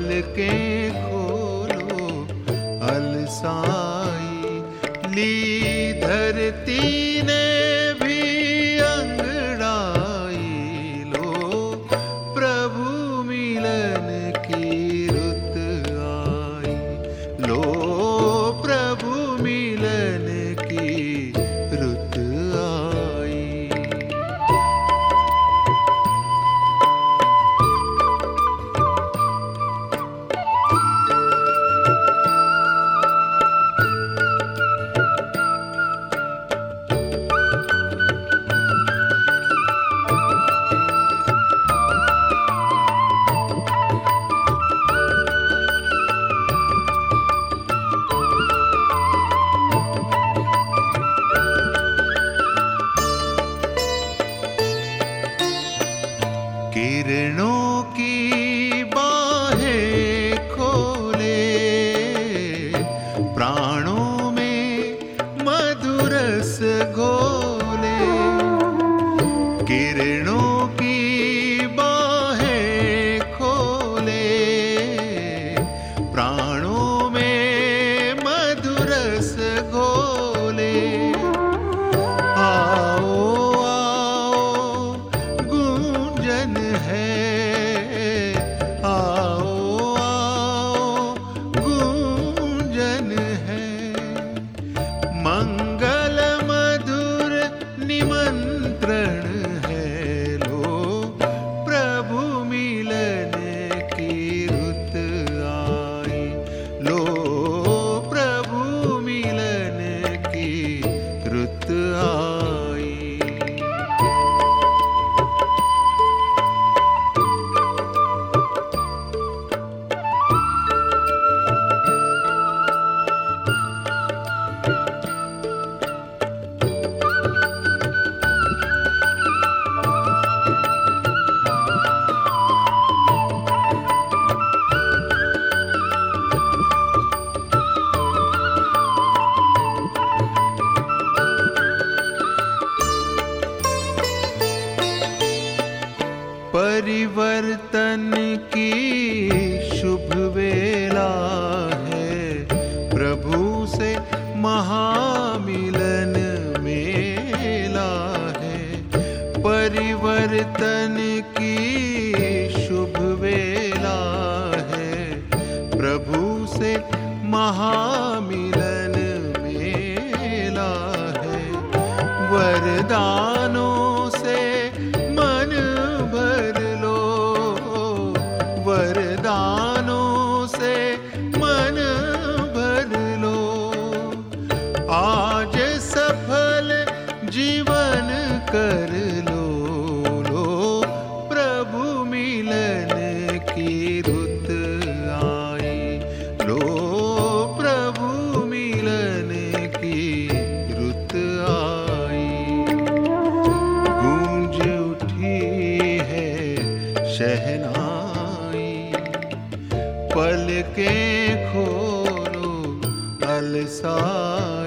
पलकें खोलो अलसाई ली धरती ने भी अंगड़ाई। लो प्रभु मिलन की रुत आई, लो प्रभु मिलन की रुत आई। किरणों की बाहें खोले प्राणों में मधुरस घोले। किरणों की बाहें खोले प्राणों में मधुरस घोले। आओ आओ गूंजन है, आओ आओ गूंजन है। मंगल मधुर निमंत्रण है, लो प्रभु मिलन की रुत आई। लो प्रभु मिलन की रुत आई। परिवर्तन की शुभ वेला है, प्रभु से महामिलन मेला है। परिवर्तन की शुभ वेला है, प्रभु से महामिलन मेला है। वरदानों से मन भर लो, वरदानों से मन भर लो। आज सफल जीवन कर लो, लो प्रभु मिलन की रुत आई। लो प्रभु मिलन की रुत आई। गूंज उठी है शहनाई, पलकें खोलो अलसाई।